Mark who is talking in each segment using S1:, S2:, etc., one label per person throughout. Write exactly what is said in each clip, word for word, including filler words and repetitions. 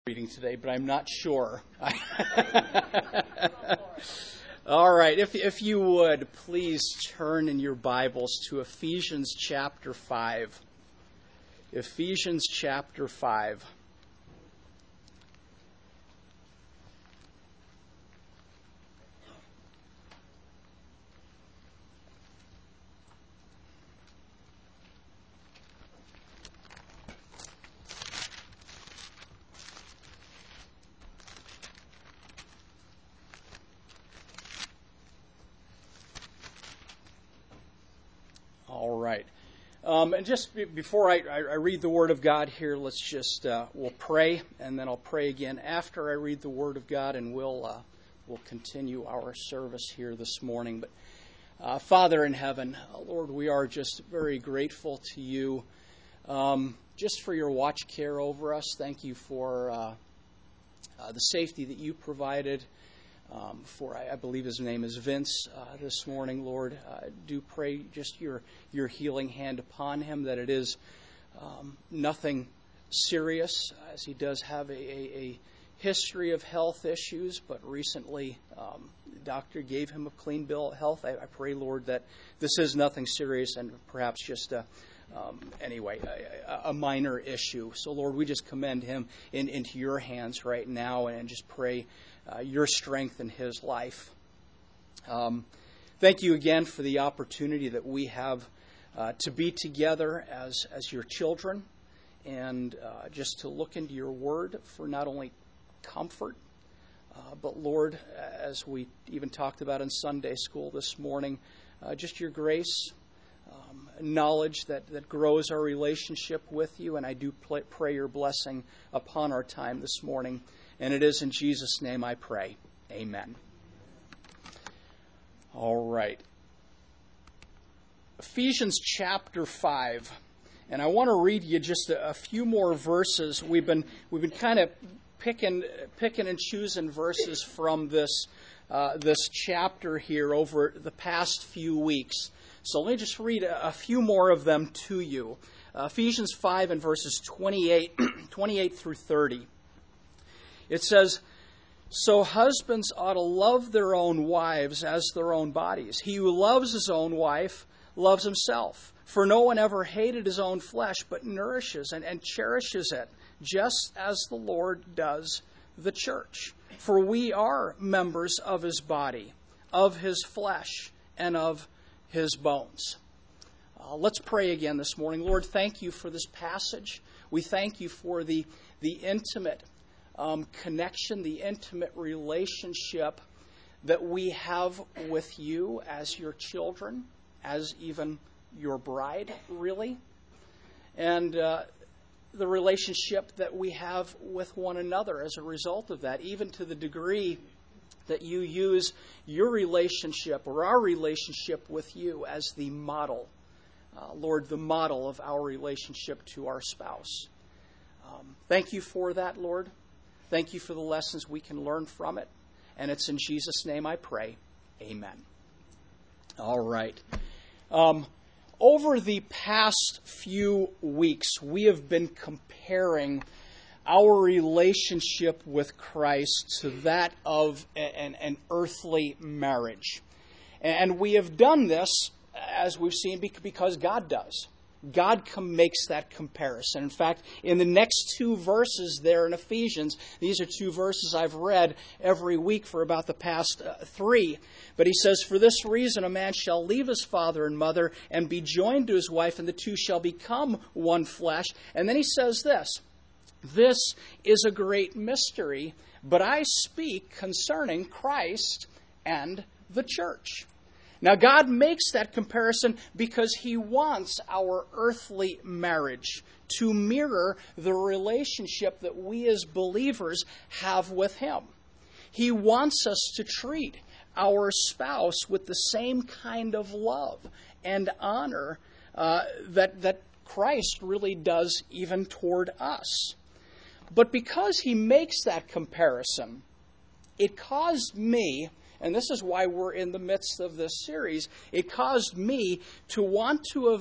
S1: reading today, but I'm not sure. All right, if if you would, please turn in your Bibles to Ephesians chapter five. Ephesians chapter five. All right. Um, and just be, before I, I, I read the Word of God here, let's just, uh, we'll pray, and then I'll pray again after I read the Word of God, and we'll, uh, we'll continue our service here this morning. But uh, Father in heaven, uh, Lord, we are just very grateful to you um, just for your watch care over us. Thank you for uh, uh, the safety that you provided. Um, for I, I believe his name is Vince uh, this morning, Lord. Uh, do pray just your your healing hand upon him, that it is um, nothing serious, as he does have a, a, a history of health issues, but recently um, the doctor gave him a clean bill of health. I, I pray, Lord, that this is nothing serious and perhaps just a Um, anyway, a, a minor issue. So, Lord, we just commend him in, into your hands right now and just pray uh, your strength in his life. Um, thank you again for the opportunity that we have uh, to be together as, as your children and uh, just to look into your word for not only comfort, uh, but, Lord, as we even talked about in Sunday school this morning, uh, just your grace. Um, knowledge that, that grows our relationship with you, and I do pl- pray your blessing upon our time this morning. And it is in Jesus' name I pray. Amen. All right. Ephesians chapter five. And I want to read you just a, a few more verses. We've been we've been kind of picking picking and choosing verses from this uh, this chapter here over the past few weeks. So let me just read a, a few more of them to you. Uh, Ephesians five and verses twenty-eight, twenty-eight through thirty. It says, "So husbands ought to love their own wives as their own bodies. He who loves his own wife loves himself. For no one ever hated his own flesh, but nourishes and, and cherishes it, just as the Lord does the church. For we are members of his body, of his flesh, and of his bones." Uh, let's pray again this morning. Lord, thank you for this passage. We thank you for the, the intimate um, connection, the intimate relationship that we have with you as your children, as even your bride, really. And uh, the relationship that we have with one another as a result of that, even to the degree that you use your relationship or our relationship with you as the model, uh, Lord, the model of our relationship to our spouse. Um, thank you for that, Lord. Thank you for the lessons we can learn from it. And it's in Jesus' name I pray. Amen. All right. Um, over the past few weeks, we have been comparing our relationship with Christ to that of an, an earthly marriage. And we have done this, as we've seen, because God does. God com- makes that comparison. In fact, in the next two verses there in Ephesians, these are two verses I've read every week for about the past uh, three. But he says, "For this reason a man shall leave his father and mother and be joined to his wife, and the two shall become one flesh." And then he says this, "This is a great mystery, but I speak concerning Christ and the church." Now, God makes that comparison because he wants our earthly marriage to mirror the relationship that we as believers have with him. He wants us to treat our spouse with the same kind of love and honor uh, that, that Christ really does even toward us. But because he makes that comparison, it caused me, and this is why we're in the midst of this series, it caused me to want to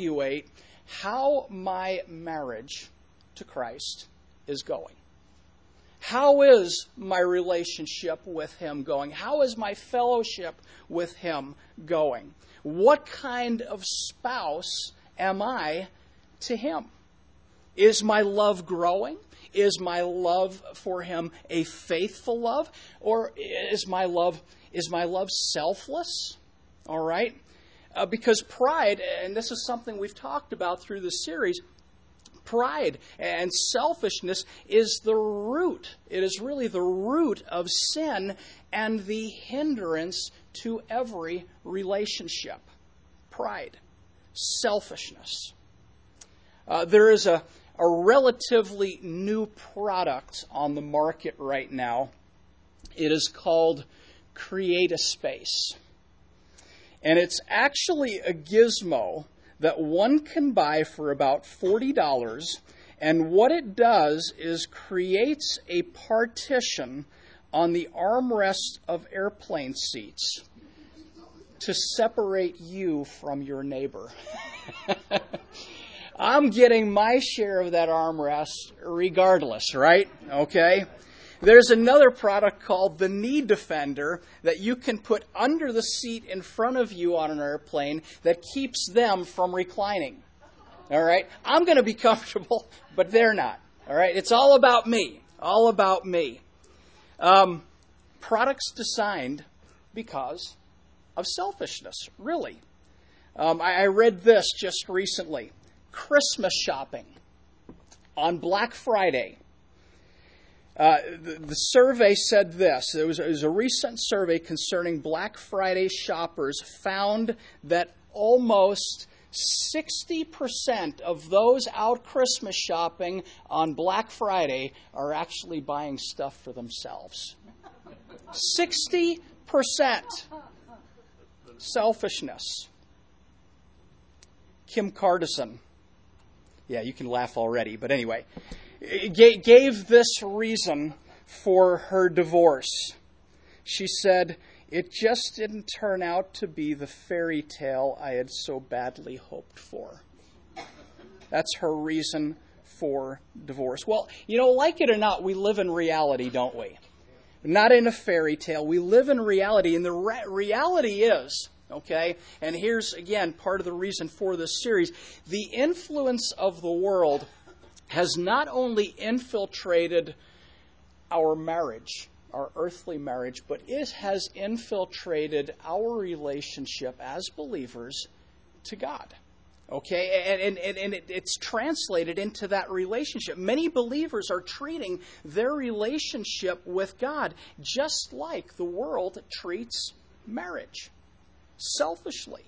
S1: evaluate how my marriage to Christ is going. How is my relationship with him going? How is my fellowship with him going? What kind of spouse am I to him? Is my love growing? Is my love for him a faithful love? Or is my love is my love selfless? All right? Uh, because pride, and this is something we've talked about through this series, pride and selfishness is the root. It is really the root of sin and the hindrance to every relationship. Pride, selfishness. Uh, there is a, a relatively new product on the market right now. It is called Create-A-Space. And it's actually a gizmo that one can buy for about forty dollars. And what it does is creates a partition on the armrest of airplane seats to separate you from your neighbor. I'm getting my share of that armrest regardless, right? Okay? There's another product called the Knee Defender that you can put under the seat in front of you on an airplane that keeps them from reclining. All right? I'm going to be comfortable, but they're not. All right? It's all about me. All about me. Um, products designed because of selfishness, really. Um, I, I read this just recently. Christmas shopping on Black Friday. Uh, the, the survey said this. There was, it was a recent survey concerning Black Friday shoppers found that almost sixty percent of those out Christmas shopping on Black Friday are actually buying stuff for themselves. sixty percent selfishness. Kim Kardashian. Yeah, you can laugh already, but anyway. Gave this reason for her divorce. She said, "It just didn't turn out to be the fairy tale I had so badly hoped for." That's her reason for divorce. Well, you know, like it or not, we live in reality, don't we? Not in a fairy tale. We live in reality, and the re- reality is, okay, and here's, again, part of the reason for this series, the influence of the world has not only infiltrated our marriage, our earthly marriage, but it has infiltrated our relationship as believers to God. Okay? And, and, and it, it's translated into that relationship. Many believers are treating their relationship with God just like the world treats marriage, selfishly.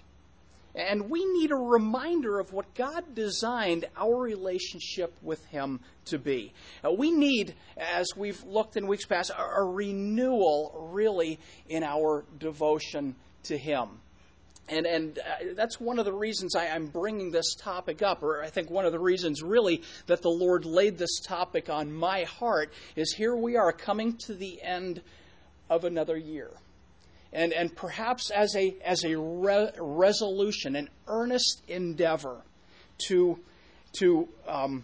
S1: And we need a reminder of what God designed our relationship with Him to be. Uh, we need, as we've looked in weeks past, a, a renewal, really, in our devotion to Him. And and uh, that's one of the reasons I, I'm bringing this topic up, or I think one of the reasons, really, that the Lord laid this topic on my heart is here we are coming to the end of another year. And and perhaps as a as a re- resolution, an earnest endeavor to to um,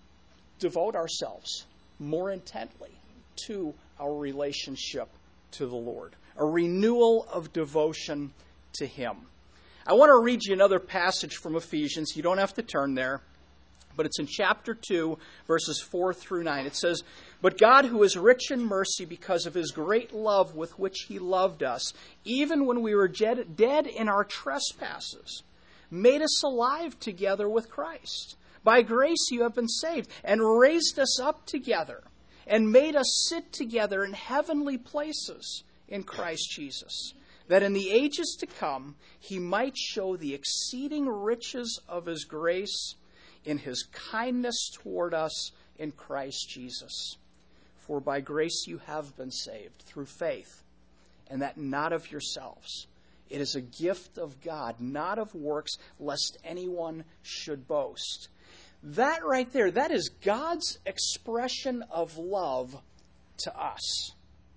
S1: devote ourselves more intently to our relationship to the Lord, a renewal of devotion to Him. I want to read you another passage from Ephesians. You don't have to turn there, but it's in chapter two, verses four through nine. It says, "But God, who is rich in mercy because of His great love with which He loved us, even when we were dead in our trespasses, made us alive together with Christ. By grace you have been saved, and raised us up together, and made us sit together in heavenly places in Christ Jesus, that in the ages to come He might show the exceeding riches of His grace in His kindness toward us in Christ Jesus. For by grace you have been saved through faith, and that not of yourselves. It is a gift of God, not of works, lest anyone should boast." That right there, that is God's expression of love to us.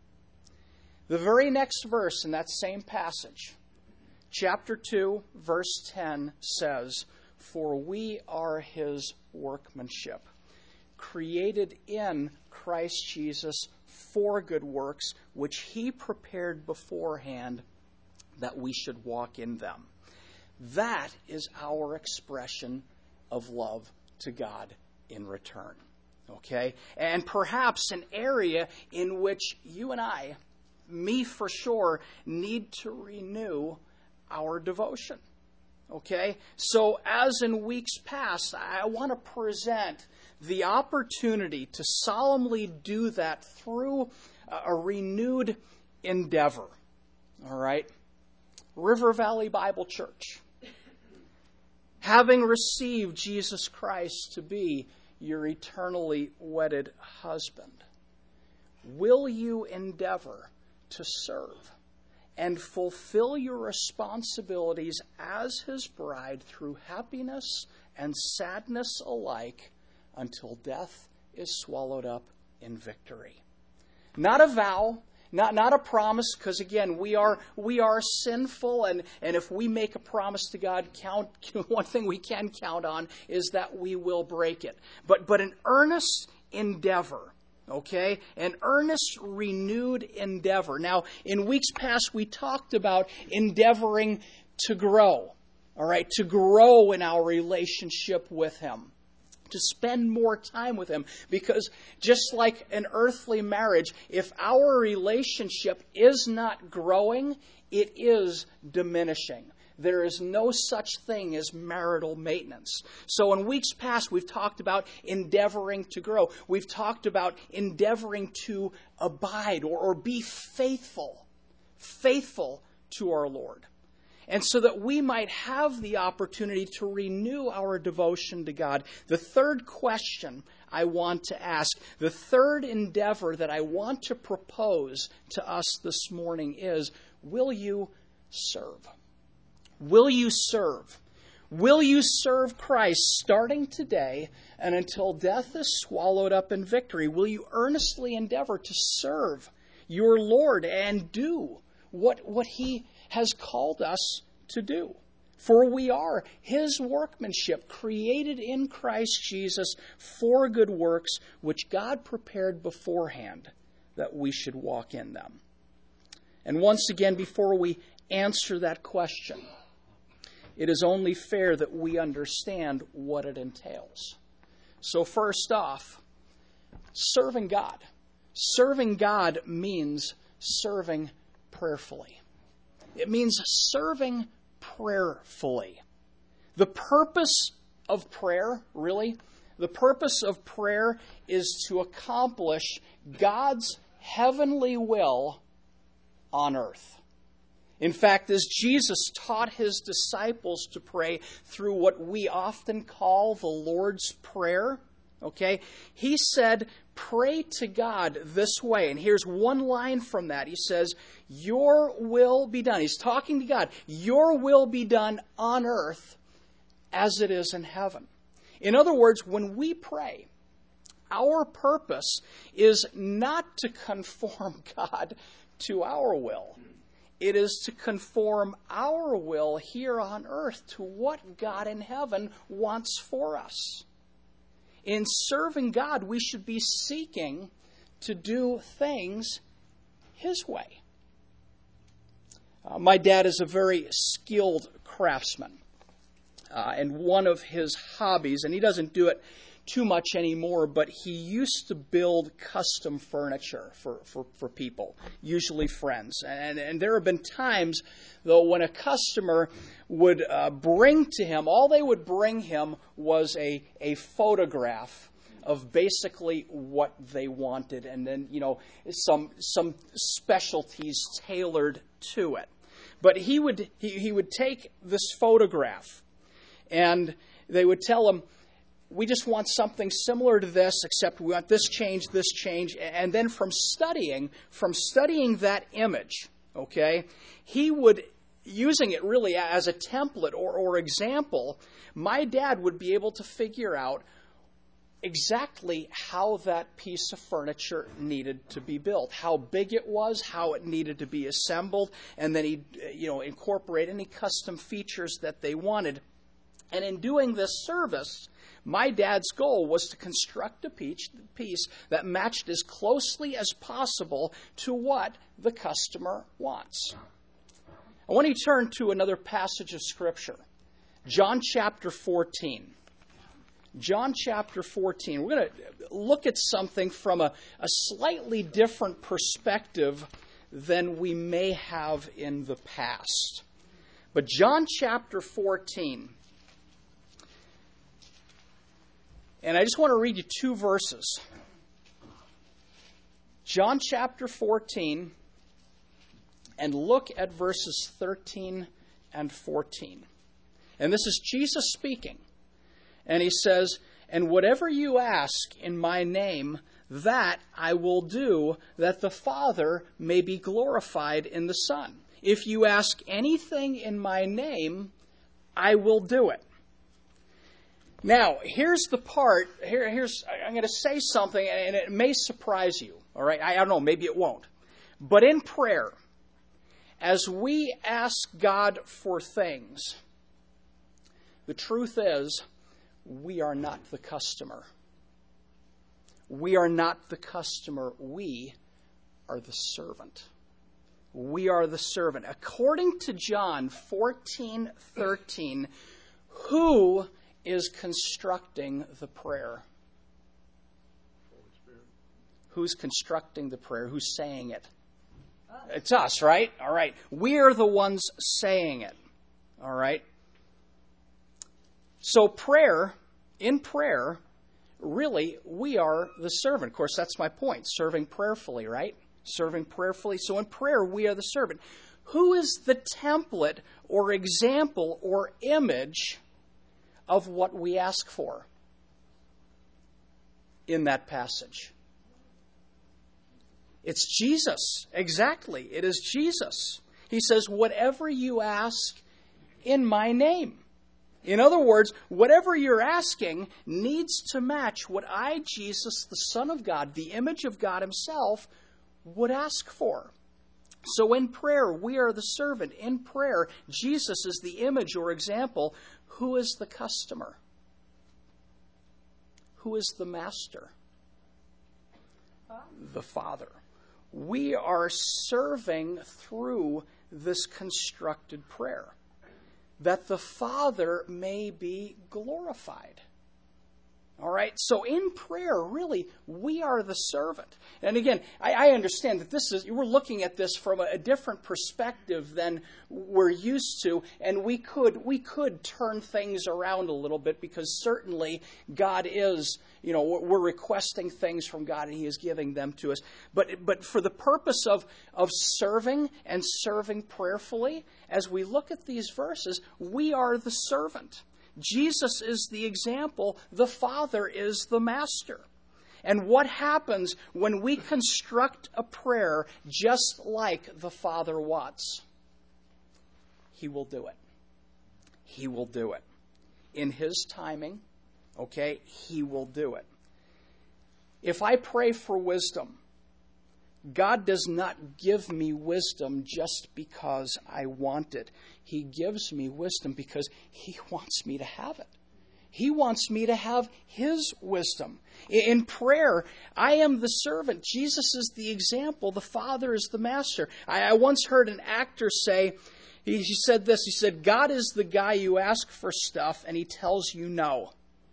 S1: The very next verse in that same passage, chapter two, verse ten, says, "For we are His workmanship, created in Christ Jesus for good works, which he prepared beforehand that we should walk in them. That is our expression of love to God in return. Okay? And perhaps an area in which you and I, me for sure, need to renew our devotion. Okay? So as in weeks past, I want to present the opportunity to solemnly do that through a renewed endeavor. All right? River Valley Bible Church, having received Jesus Christ to be your eternally wedded husband, will you endeavor to serve and fulfill your responsibilities as his bride through happiness and sadness alike until death is swallowed up in victory? Not a vow, not, not a promise, because again, we are we are sinful, and, and if we make a promise to God, count one thing we can count on is that we will break it. But but an earnest endeavor. Okay? An earnest, renewed endeavor. Now, in weeks past, we talked about endeavoring to grow. All right? To grow in our relationship with him. To spend more time with him. Because just like an earthly marriage, if our relationship is not growing, it is diminishing. There is no such thing as marital maintenance. So in weeks past, we've talked about endeavoring to grow. We've talked about endeavoring to abide or, or be faithful, faithful to our Lord. And so that we might have the opportunity to renew our devotion to God. The third question I want to ask, the third endeavor that I want to propose to us this morning is, will you serve? Will you serve? Will you serve Christ starting today and until death is swallowed up in victory? Will you earnestly endeavor to serve your Lord and do what, what he has called us to do? For we are his workmanship, created in Christ Jesus for good works, which God prepared beforehand that we should walk in them. And once again, before we answer that question, it is only fair that we understand what it entails. So first off, serving God. Serving God means serving prayerfully. It means serving prayerfully. The purpose of prayer, really, the purpose of prayer is to accomplish God's heavenly will on earth. In fact, as Jesus taught his disciples to pray through what we often call the Lord's Prayer, okay, he said, pray to God this way. And here's one line from that. He says, your will be done. He's talking to God. Your will be done on earth as it is in heaven. In other words, when we pray, our purpose is not to conform God to our will. It is to conform our will here on earth to what God in heaven wants for us. In serving God, we should be seeking to do things his way. Uh, my dad is a very skilled craftsman. Uh, and one of his hobbies, and he doesn't do it too much anymore, but he used to build custom furniture for, for, for people, usually friends. And, and there have been times, though, when a customer would uh, bring to him, all they would bring him was a, a photograph of basically what they wanted, and then, you know, some some specialties tailored to it. But he would he, he would take this photograph, and they would tell him, we just want something similar to this, except we want this change, this change. And then from studying, from studying that image, okay, he would, using it really as a template or, or example, my dad would be able to figure out exactly how that piece of furniture needed to be built, how big it was, how it needed to be assembled, and then he'd, you know, incorporate any custom features that they wanted. And in doing this service, my dad's goal was to construct a piece that matched as closely as possible to what the customer wants. I want you to turn to another passage of Scripture. John chapter fourteen. John chapter fourteen. We're going to look at something from a, a slightly different perspective than we may have in the past. But John chapter fourteen. And I just want to read you two verses. John chapter fourteen, and look at verses thirteen and fourteen. And this is Jesus speaking. And he says, "And whatever you ask in my name, that I will do, that the Father may be glorified in the Son. If you ask anything in my name, I will do it." Now, here's the part, here, here's, I'm going to say something, and it may surprise you, all right? I don't know, maybe it won't. But in prayer, as we ask God for things, the truth is, we are not the customer. We are not the customer. We are the servant. We are the servant. According to John fourteen thirteen, who is constructing the prayer? Who's constructing the prayer? Who's saying it? Us. It's us, right? All right. We are the ones saying it. All right. So prayer, in prayer, really, we are the servant. Of course, that's my point. Serving prayerfully, right? Serving prayerfully. So in prayer, we are the servant. Who is the template or example or image of what we ask for in that passage? It's Jesus. Exactly. It is Jesus. He says, whatever you ask in my name. In other words, whatever you're asking needs to match what I, Jesus, the Son of God, the image of God himself, would ask for. So in prayer, we are the servant. In prayer, Jesus is the image or example. Who is the customer? Who is the master? The Father. We are serving through this constructed prayer, that the Father may be glorified. All right? So in prayer, really, we are the servant. And again, I, I understand that this is, we're looking at this from a, a different perspective than we're used to, and we could we could turn things around a little bit, because certainly God is, you know, we're requesting things from God and he is giving them to us. But but for the purpose of, of serving and serving prayerfully, as we look at these verses, we are the servant. Jesus is the example. The Father is the master. And what happens when we construct a prayer just like the Father wants? He will do it. He will do it. In his timing, okay, he will do it. If I pray for wisdom, God does not give me wisdom just because I want it. He gives me wisdom because he wants me to have it. He wants me to have his wisdom. In prayer, I am the servant. Jesus is the example. The Father is the master. I, I once heard an actor say, he, he said this, he said, God is the guy you ask for stuff and he tells you no.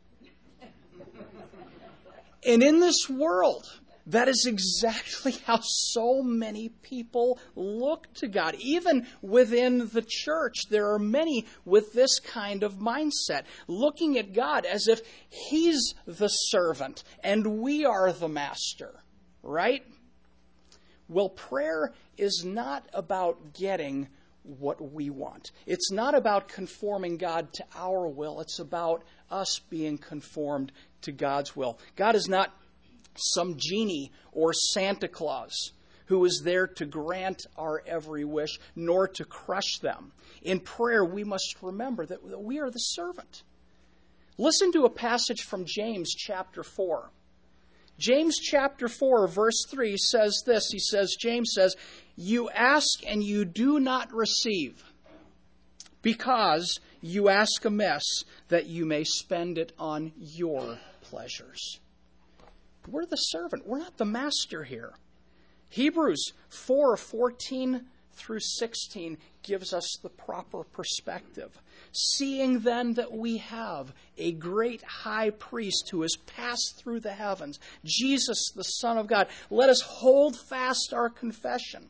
S1: And in this world, that is exactly how so many people look to God. Even within the church, there are many with this kind of mindset, looking at God as if he's the servant and we are the master, right? Well, prayer is not about getting what we want. It's not about conforming God to our will. It's about us being conformed to God's will. God is not some genie or Santa Claus who is there to grant our every wish, nor to crush them. In prayer, we must remember that we are the servant. Listen to a passage from James chapter four. James chapter four, verse three says this. He says, James says, "You ask and you do not receive, because you ask amiss, that you may spend it on your pleasures. We're the servant. We're not the master here. Hebrews four fourteen through sixteen gives us the proper perspective. Seeing then that we have a great high priest who has passed through the heavens, Jesus, the Son of God, let us hold fast our confession.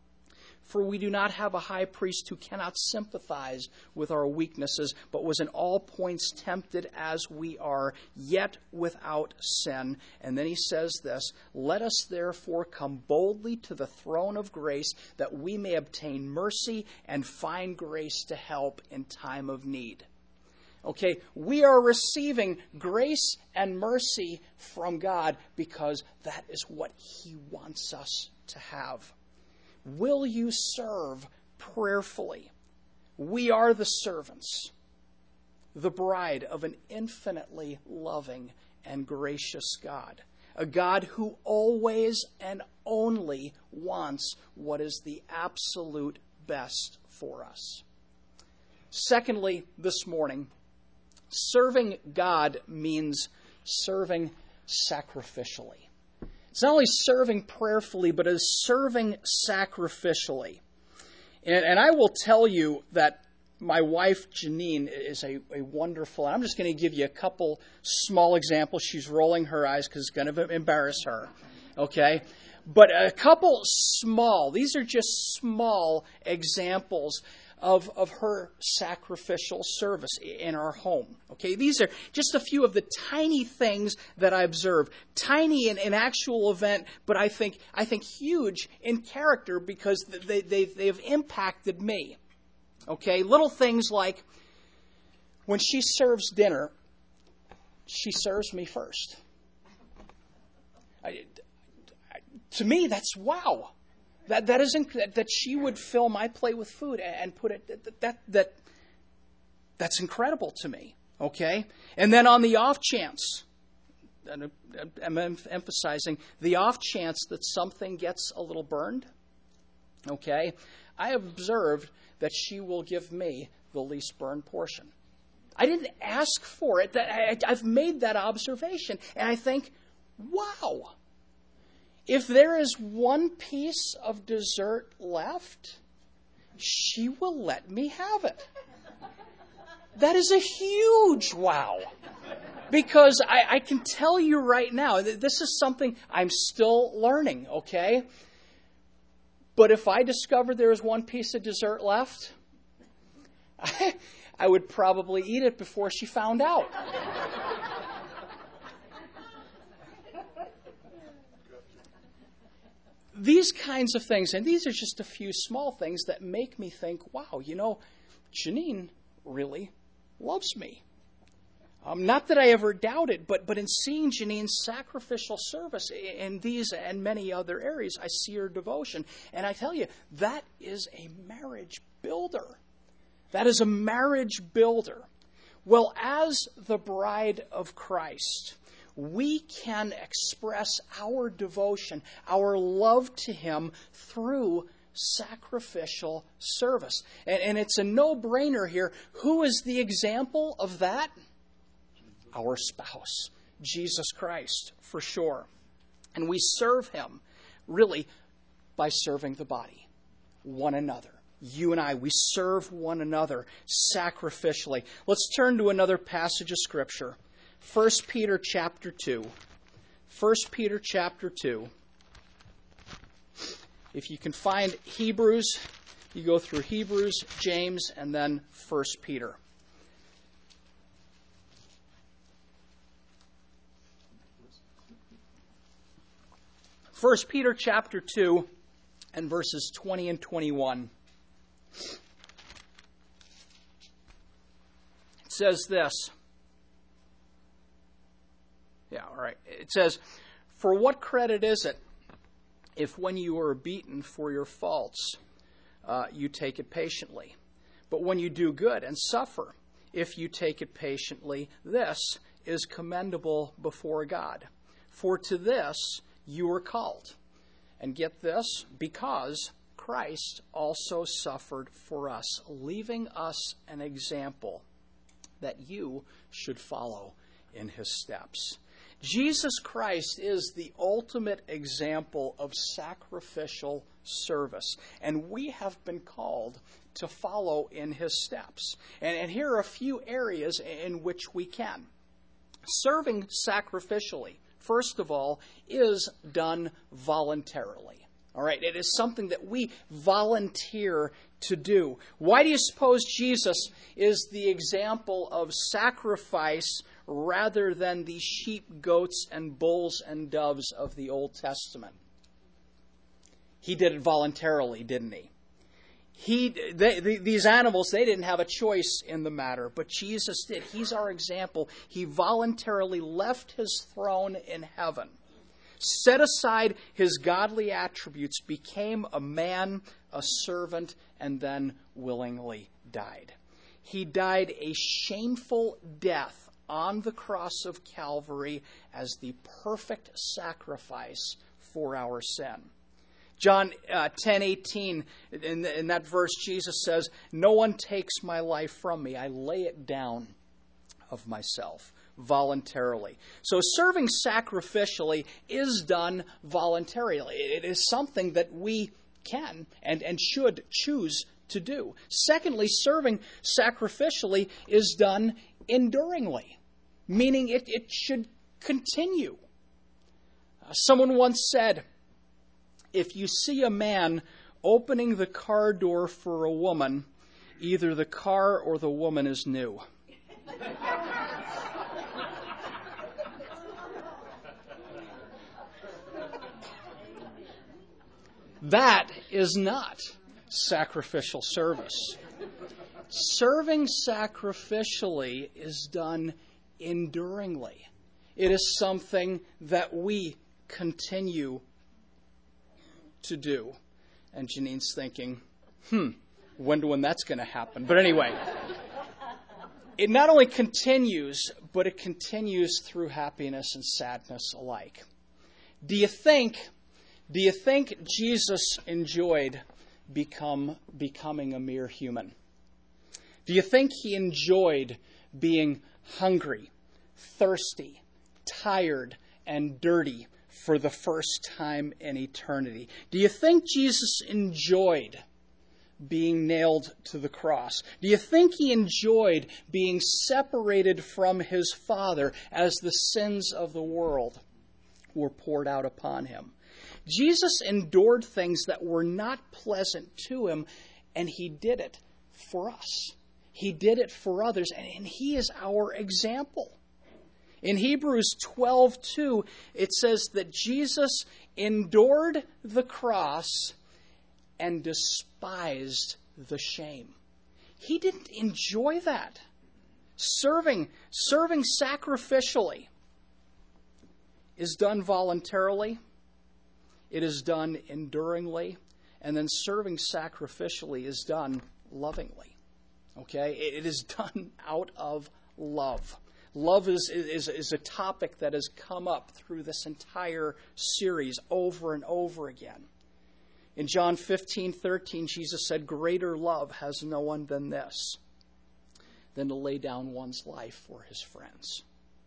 S1: For we do not have a high priest who cannot sympathize with our weaknesses, but was in all points tempted as we are, yet without sin. And then he says this, let us therefore come boldly to the throne of grace, that we may obtain mercy and find grace to help in time of need. Okay, we are receiving grace and mercy from God because that is what he wants us to have. Will you serve prayerfully? We are the servants, the bride of an infinitely loving and gracious God, a God who always and only wants what is the absolute best for us. Secondly, this morning, serving God means serving sacrificially. It's not only serving prayerfully, but it's serving sacrificially. And, and I will tell you that my wife, Janine, is a, a wonderful, I'm just going to give you a couple small examples. She's rolling her eyes because it's going to embarrass her. Okay? But a couple small, these are just small examples of, of her sacrificial service in our home. Okay, these are just a few of the tiny things that I observe. Tiny in, in actual event, but I think I think huge in character because they, they, they've impacted me. Okay, little things like when she serves dinner, she serves me first. I, I, to me, that's wow. That that isn't that she would fill my plate with food and put it that that, that that's incredible to me. Okay, and then on the off chance, and I'm emphasizing the off chance that something gets a little burned. Okay, I have observed that she will give me the least burned portion. I didn't ask for it. I've made that observation, and I think, wow. If there is one piece of dessert left, she will let me have it. That is a huge wow. Because I, I can tell you right now, this is something I'm still learning, okay? But if I discovered there was one piece of dessert left, I, I would probably eat it before she found out. These kinds of things, and these are just a few small things that make me think, wow, you know, Janine really loves me. Um, not that I ever doubted, but but in seeing Janine's sacrificial service in these and many other areas, I see her devotion. And I tell you, that is a marriage builder. That is a marriage builder. Well, as the bride of Christ, we can express our devotion, our love to him through sacrificial service. And, and it's a no-brainer here. Who is the example of that? Our spouse, Jesus Christ, for sure. And we serve him, really, by serving the body, one another. You and I, we serve one another sacrificially. Let's turn to another passage of Scripture. First Peter chapter two. First Peter chapter two. If you can find Hebrews, you go through Hebrews, James, and then First Peter. First Peter chapter two and verses twenty and twenty-one. It says this. Yeah, all right. It says, "For what credit is it if when you are beaten for your faults, uh, you take it patiently? But when you do good and suffer, if you take it patiently, this is commendable before God. For to this you were called." And get this, because Christ also suffered for us, leaving us an example that you should follow in his steps. Jesus Christ is the ultimate example of sacrificial service, and we have been called to follow in his steps. And, and here are a few areas in which we can. Serving sacrificially, first of all, is done voluntarily. All right, it is something that we volunteer to do. Why do you suppose Jesus is the example of sacrifice rather than the sheep, goats, and bulls and doves of the Old Testament? He did it voluntarily, didn't he? He, they, the, these animals, they didn't have a choice in the matter, but Jesus did. He's our example. He voluntarily left his throne in heaven, set aside his godly attributes, became a man, a servant, and then willingly died. He died a shameful death on the cross of Calvary as the perfect sacrifice for our sin. John uh, ten eighteen, in, in that verse, Jesus says, "No one takes my life from me. I lay it down of myself voluntarily." So serving sacrificially is done voluntarily. It is something that we can and, and should choose to do. Secondly, serving sacrificially is done enduringly, meaning it, it should continue. Uh, someone once said, if you see a man opening the car door for a woman, either the car or the woman is new. That is not sacrificial service. Serving sacrificially is done enduringly. It is something that we continue to do. And Janine's thinking, hmm, wonder when that's going to happen. But anyway, it not only continues, but it continues through happiness and sadness alike. Do you think, do you think Jesus enjoyed become, becoming a mere human? Do you think he enjoyed being hungry, thirsty, tired, and dirty for the first time in eternity? Do you think Jesus enjoyed being nailed to the cross? Do you think he enjoyed being separated from his Father as the sins of the world were poured out upon him? Jesus endured things that were not pleasant to him, and he did it for us. He did it for others, and he is our example. In Hebrews twelve two, it says that Jesus endured the cross and despised the shame. He didn't enjoy that. Serving, serving sacrificially is done voluntarily. It is done enduringly. And then serving sacrificially is done lovingly. Okay? It is done out of love. Love is, is, is a topic that has come up through this entire series over and over again. In John fifteen thirteen, Jesus said, "Greater love has no one than this, than to lay down one's life for his friends."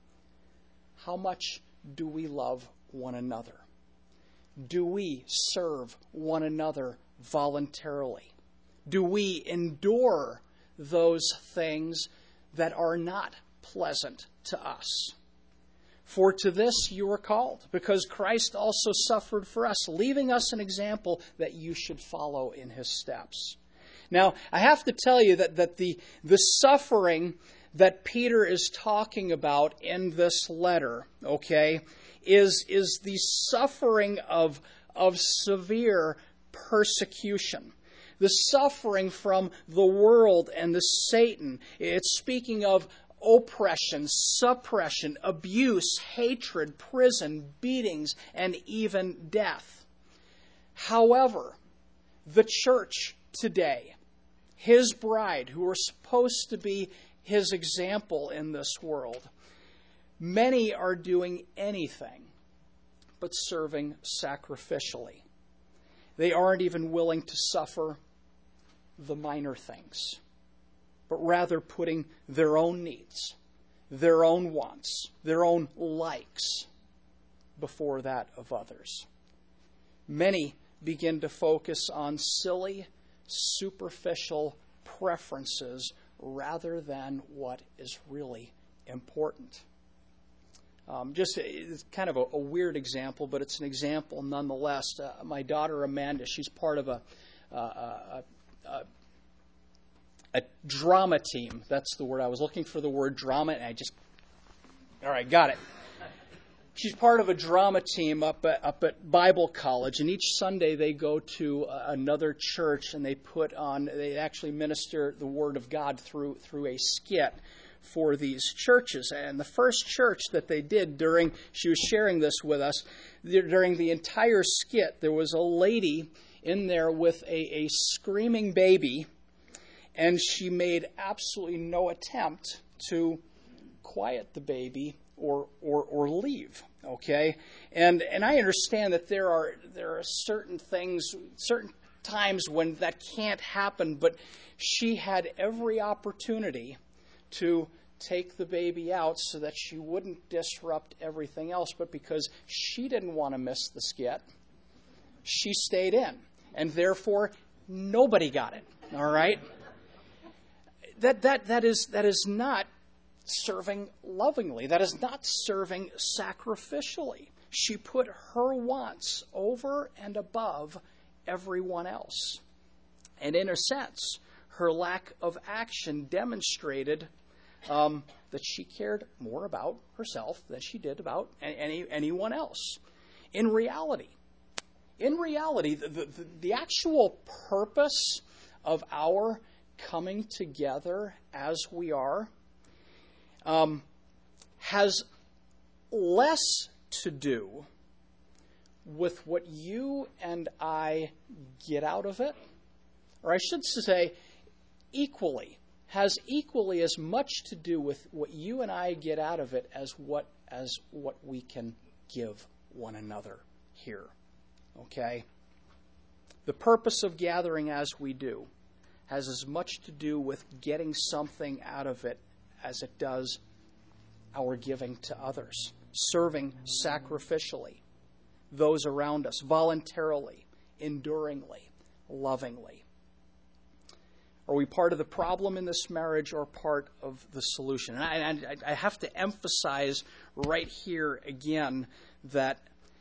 S1: How much do we love one another? Do we serve one another voluntarily? Do we endure those things that are not pleasant to us? For to this you are called, because Christ also suffered for us, leaving us an example that you should follow in his steps. Now, I have to tell you that, that the, the suffering that Peter is talking about in this letter, okay, is, is the suffering of, of severe persecution. The suffering from the world and the Satan. It's speaking of oppression, suppression, abuse, hatred, prison, beatings, and even death. However, the church today, his bride, who are supposed to be his example in this world, many are doing anything but serving sacrificially. They aren't even willing to suffer the minor things, but rather putting their own needs, their own wants, their own likes before that of others. Many begin to focus on silly, superficial preferences rather than what is really important. Um, just it's kind of a, a weird example, but it's an example nonetheless. Uh, my daughter Amanda, she's part of a, uh, a, a a drama team. That's the word I was looking for. The word drama, and I just all right, got it. She's part of a drama team up at, up at Bible College, and each Sunday they go to uh, another church and they put on. They actually minister the Word of God through through a skit for these churches. And the first church that they did during, she was sharing this with us, during the entire skit, there was a lady in there with a, a screaming baby, and she made absolutely no attempt to quiet the baby or or, or leave. Okay? And and I understand that there are there are certain things, certain times when that can't happen, but she had every opportunity to take the baby out so that she wouldn't disrupt everything else. But because she didn't want to miss the skit, she stayed in. And therefore, nobody got it. All right? That that that is that is not serving lovingly. That is not serving sacrificially. She put her wants over and above everyone else. And in a sense, her lack of action demonstrated um, that she cared more about herself than she did about any anyone else. In reality, in reality, the, the, the actual purpose of our coming together as we are um, has less to do with what you and I get out of it, or I should say equally, has equally as much to do with what you and I get out of it as what as what we can give one another here. Okay? The purpose of gathering as we do has as much to do with getting something out of it as it does our giving to others, serving sacrificially those around us, voluntarily, enduringly, lovingly. Are we part of the problem in this marriage or part of the solution? And I, I, I have to emphasize right here again that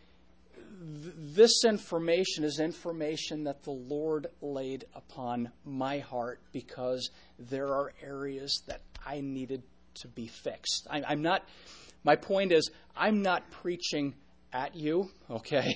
S1: th- this information is information that the Lord laid upon my heart because there are areas that I needed to be fixed. I, I'm not, my point is, I'm not preaching at you, okay?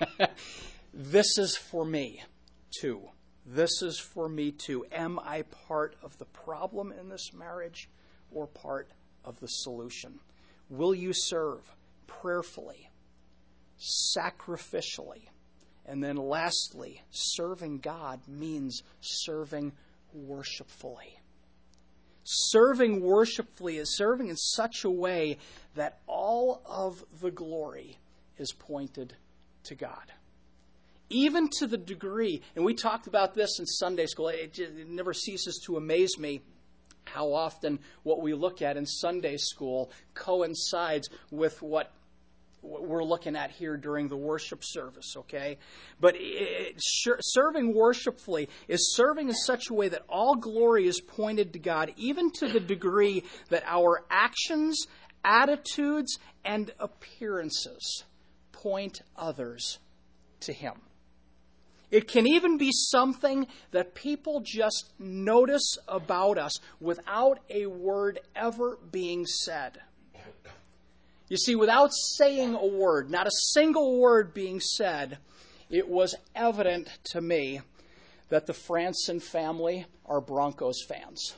S1: This is for me, too. This is for me too. Am I part of the problem in this marriage or part of the solution? Will you serve prayerfully, sacrificially? And then lastly, serving God means serving worshipfully. Serving worshipfully is serving in such a way that all of the glory is pointed to God. Even to the degree, and we talked about this in Sunday school, it, just, it never ceases to amaze me how often what we look at in Sunday school coincides with what, what we're looking at here during the worship service, okay? But it, it, serving worshipfully is serving in such a way that all glory is pointed to God, even to the degree that our actions, attitudes, and appearances point others to Him. It can even be something that people just notice about us without a word ever being said. You see, without saying a word, not a single word being said, it was evident to me that the Franson family are Broncos fans.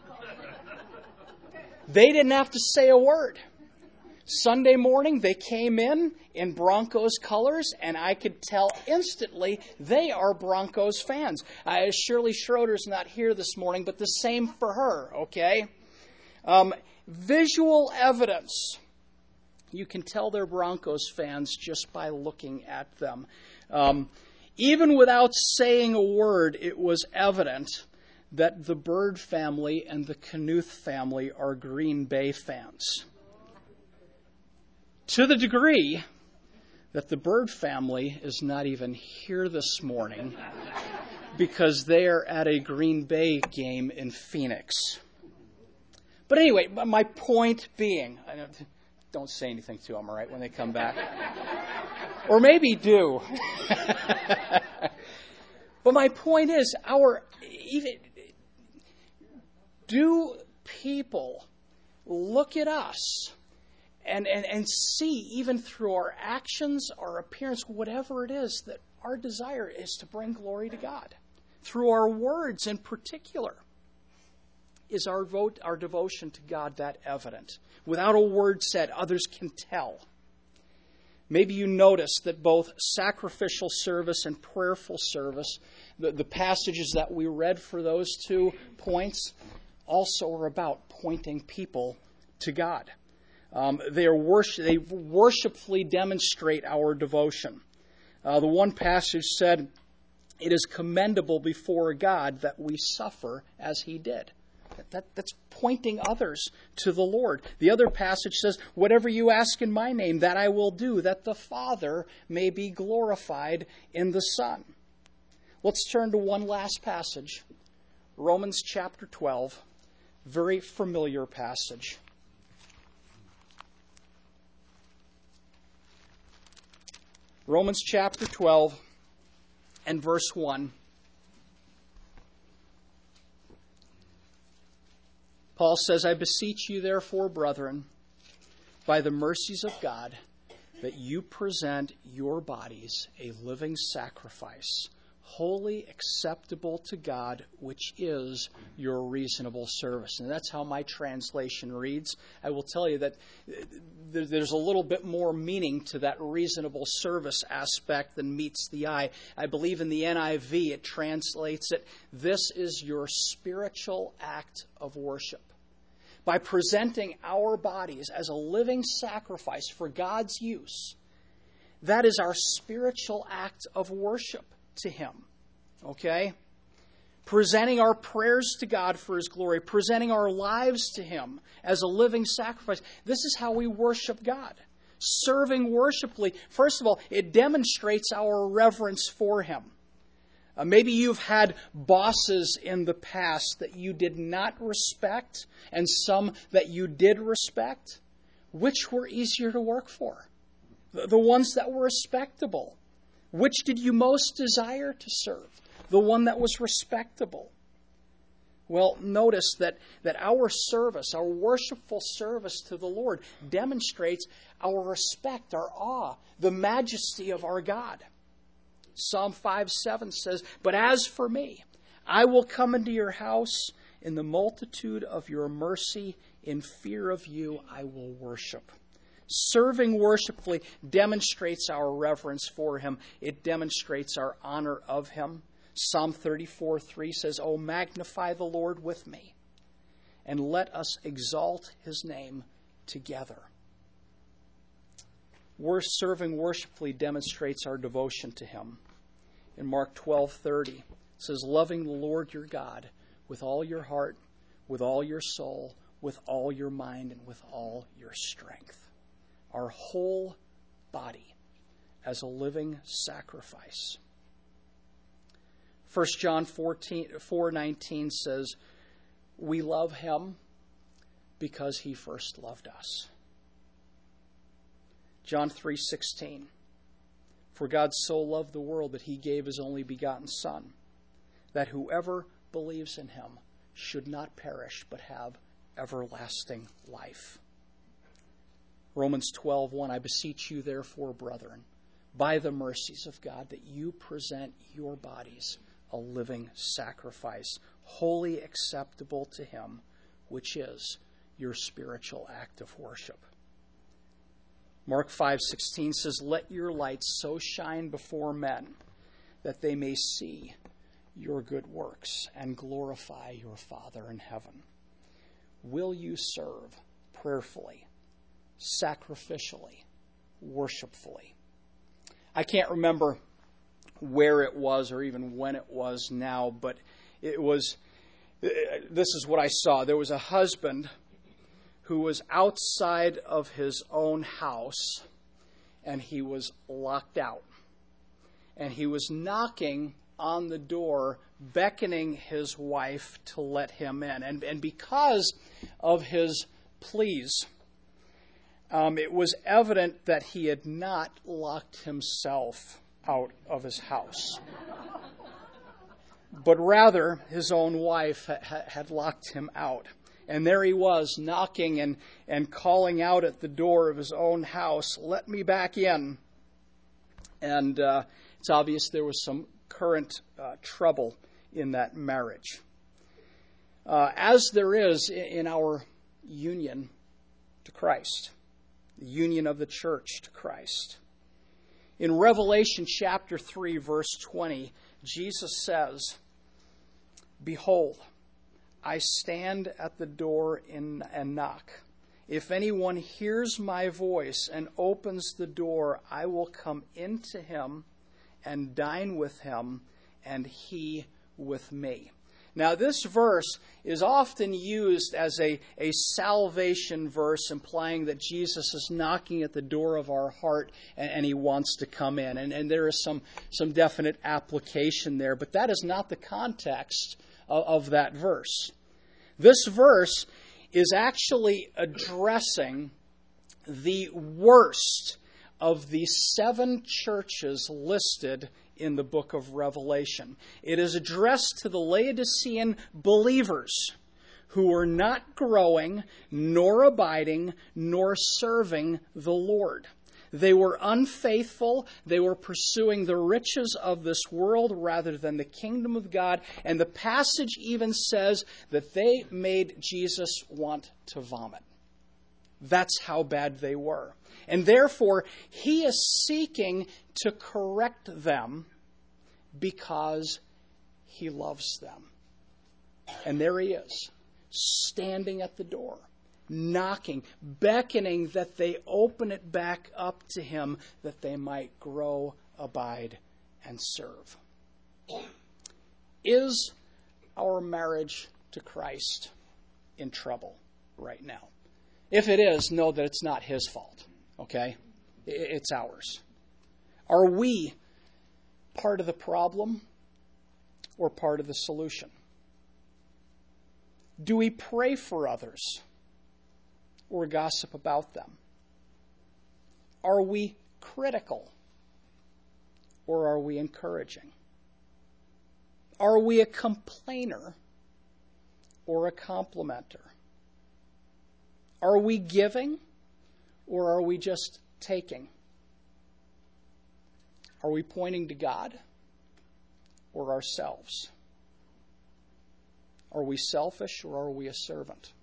S1: They didn't have to say a word. Sunday morning, they came in in Broncos colors, and I could tell instantly they are Broncos fans. Uh, Shirley Schroeder's not here this morning, but the same for her, okay? Um, visual evidence. You can tell they're Broncos fans just by looking at them. Um, Even without saying a word, it was evident that the Bird family and the Knuth family are Green Bay fans. To the degree that the Bird family is not even here this morning because they are at a Green Bay game in Phoenix. But anyway, my point being, I don't, don't say anything to them, all right, when they come back. Or maybe do. But my point is, our even do people look at us and, and, and see, even through our actions, our appearance, whatever it is, that our desire is to bring glory to God? Through our words in particular. Is our vote, our devotion to God that evident? Without a word said, others can tell. Maybe you notice that both sacrificial service and prayerful service, the, the passages that we read for those two points, also are about pointing people to God. Um, they are worship, they worshipfully demonstrate our devotion. Uh, the one passage said, "It is commendable before God that we suffer as He did." That, that's pointing others to the Lord. The other passage says, "Whatever you ask in my name, that I will do, that the Father may be glorified in the Son." Let's turn to one last passage. Romans chapter twelve. Very familiar passage. Romans chapter twelve and verse one. Paul says, "I beseech you, therefore, brethren, by the mercies of God, that you present your bodies a living sacrifice, holy, acceptable to God, which is your reasonable service." And that's how my translation reads. I will tell you that there's a little bit more meaning to that reasonable service aspect than meets the eye. I believe in the N I V it translates it, "This is your spiritual act of worship." By presenting our bodies as a living sacrifice for God's use, that is our spiritual act of worship to Him. Okay? Presenting our prayers to God for His glory, presenting our lives to Him as a living sacrifice. This is how we worship God. Serving worshipfully. First of all, it demonstrates our reverence for Him. Uh, maybe you've had bosses in the past that you did not respect and some that you did respect. Which were easier to work for? The, the ones that were respectable. Which did you most desire to serve? The one that was respectable. Well, notice that, that our service, our worshipful service to the Lord demonstrates our respect, our awe, the majesty of our God. Psalm five seven says, "But as for me, I will come into your house in the multitude of your mercy. In fear of you, I will worship." Serving worshipfully demonstrates our reverence for Him. It demonstrates our honor of Him. Psalm thirty-four three says, "Oh, magnify the Lord with me, and let us exalt His name together." We're serving worshipfully demonstrates our devotion to Him. In Mark twelve thirty, it says, "Loving the Lord your God with all your heart, with all your soul, with all your mind, and with all your strength." Our whole body as a living sacrifice. First John four nineteen says, "We love Him because He first loved us." John three sixteen, "For God so loved the world that He gave His only begotten Son, that whoever believes in Him should not perish but have everlasting life." Romans twelve one, "I beseech you, therefore, brethren, by the mercies of God, that you present your bodies a living sacrifice, wholly acceptable to Him, which is your spiritual act of worship." Mark five sixteen says, "Let your light so shine before men that they may see your good works and glorify your Father in heaven." Will you serve prayerfully, sacrificially, worshipfully? I can't remember where it was or even when it was now, but it was, this is what I saw. There was a husband who was outside of his own house, and he was locked out. And he was knocking on the door, beckoning his wife to let him in. And, and because of his pleas, um, it was evident that he had not locked himself out of his house, but rather his own wife ha- had locked him out. And there he was, knocking and, and calling out at the door of his own house, "Let me back in." And uh, it's obvious there was some current uh, trouble in that marriage. Uh, as there is in our union to Christ, the union of the church to Christ. In Revelation chapter three, verse twenty, Jesus says, "Behold, I stand at the door in, and knock. If anyone hears my voice and opens the door, I will come into him and dine with him, and he with me." Now, this verse is often used as a, a salvation verse, implying that Jesus is knocking at the door of our heart and, and he wants to come in. And, and there is some, some definite application there, but that is not the context of, of that verse. This verse is actually addressing the worst of the seven churches listed in the book of Revelation. It is addressed to the Laodicean believers who are not growing, nor abiding, nor serving the Lord. They were unfaithful. They were pursuing the riches of this world rather than the kingdom of God. And the passage even says that they made Jesus want to vomit. That's how bad they were. And therefore, he is seeking to correct them because he loves them. And there he is, standing at the door, knocking, beckoning that they open it back up to him that they might grow, abide, and serve. Is our marriage to Christ in trouble right now? If it is, know that it's not his fault, okay? It's ours. Are we part of the problem or part of the solution? Do we pray for others or gossip about them? Are we critical or are we encouraging? Are we a complainer or a complimenter? Are we giving or are we just taking? Are we pointing to God or ourselves? Are we selfish or are we a servant?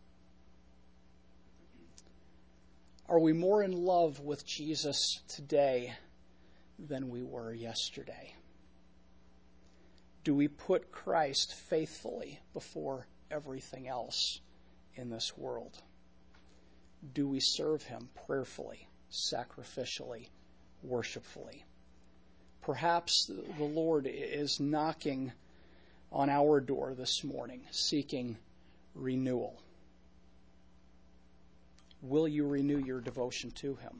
S1: Are we more in love with Jesus today than we were yesterday? Do we put Christ faithfully before everything else in this world? Do we serve him prayerfully, sacrificially, worshipfully? Perhaps the Lord is knocking on our door this morning, seeking renewal. Will you renew your devotion to him?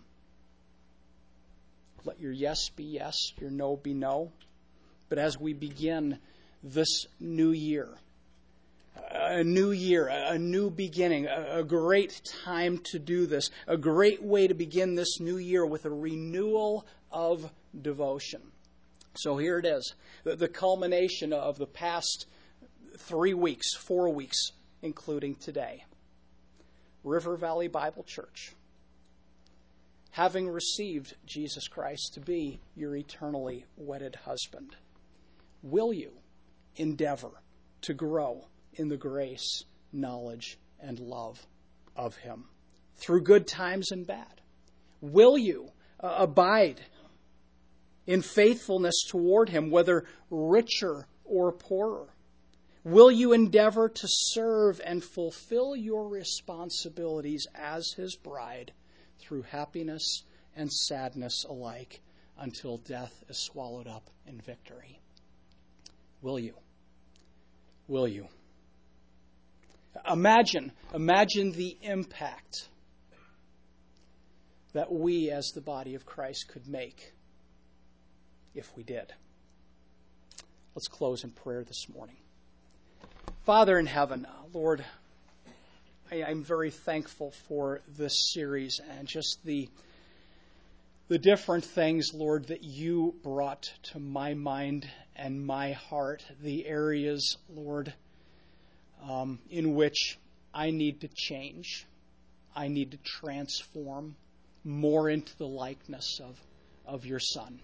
S1: Let your yes be yes, your no be no. But as we begin this new year, a new year, a new beginning, a great time to do this, a great way to begin this new year with a renewal of devotion. So here it is, the culmination of the past three weeks, four weeks, including today. River Valley Bible Church, having received Jesus Christ to be your eternally wedded husband, will you endeavor to grow in the grace, knowledge, and love of him through good times and bad? Will you uh, abide in faithfulness toward him, whether richer or poorer? Will you endeavor to serve and fulfill your responsibilities as his bride through happiness and sadness alike until death is swallowed up in victory. Will you? Will you? Imagine, imagine the impact that we as the body of Christ could make if we did. Let's close in prayer this morning. Father in heaven, Lord, I, I'm very thankful for this series and just the the different things, Lord, that you brought to my mind and my heart, the areas, Lord, um, in which I need to change. I need to transform more into the likeness of, of your Son.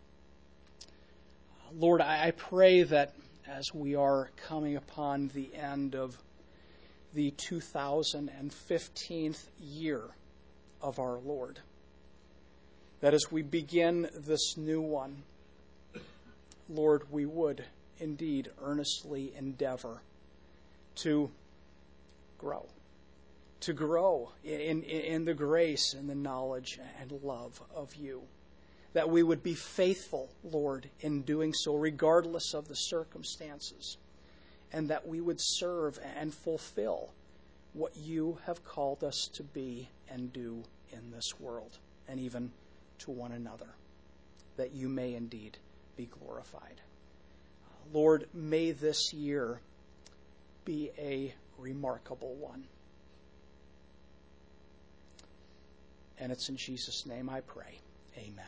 S1: Lord, I, I pray that as we are coming upon the end of the two thousand fifteenth year of our Lord, that as we begin this new one, Lord, we would indeed earnestly endeavor to grow, to grow in, in, in the grace and the knowledge and love of you, that we would be faithful, Lord, in doing so, regardless of the circumstances, and that we would serve and fulfill what you have called us to be and do in this world, and even to one another, that you may indeed be glorified. Lord, may this year be a remarkable one. And it's in Jesus' name I pray. Amen.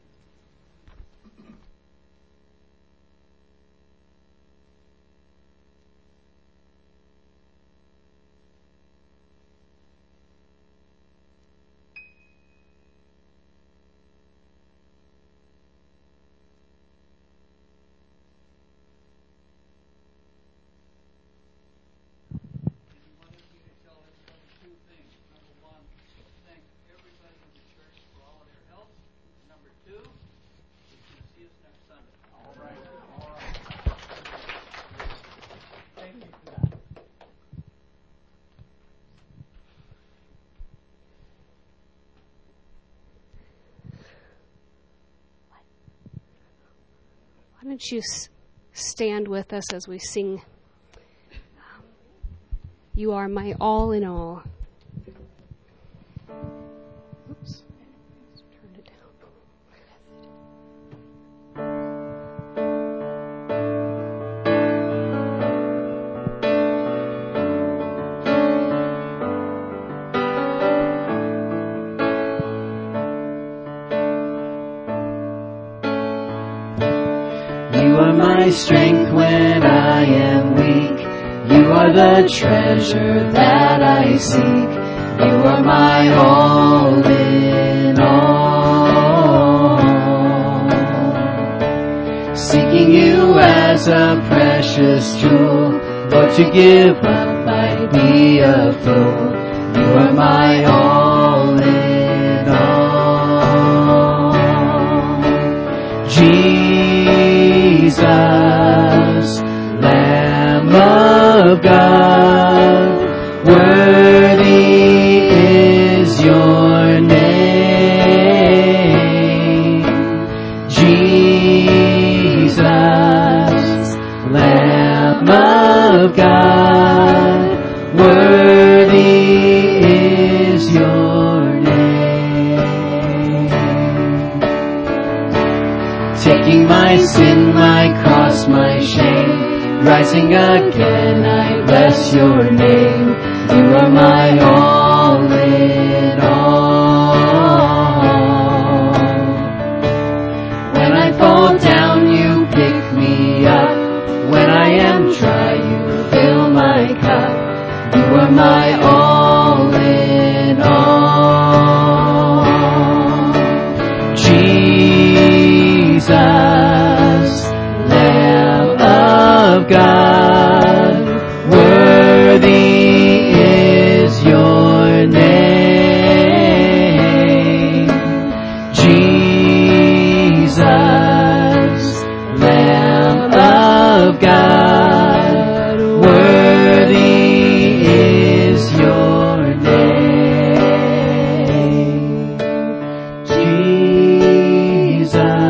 S2: Why don't you stand with us as we sing, You Are My All in All. Oops. Turn it down.
S3: You are my strength when I am weak. You are the treasure that I seek. You are my all in all. Seeking you as a precious jewel, Lord, to give up I'd be a fool. You are my all in all. Jesus, Lamb of God, worthy is your name. Jesus, Lamb of God, worthy is your name. Taking my sin, my cross, my shame, rising again, I bless your name. You are my all in all. When I fall down, you pick me up. When I am dry, you fill my cup. You are my all in all. Jesus, Lamb of God, worthy is your name. Jesus, Lamb of God, worthy is your name. Jesus,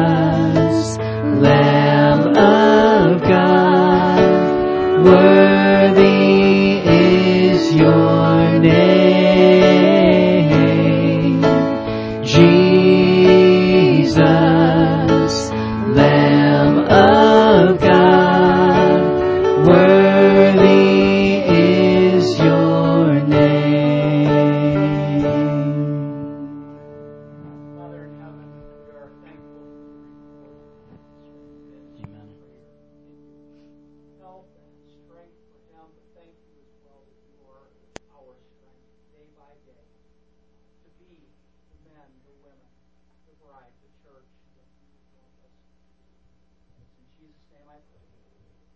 S1: our strength day by day to be the men, the women, the bride, the church that you want us. It's in Jesus' name I pray.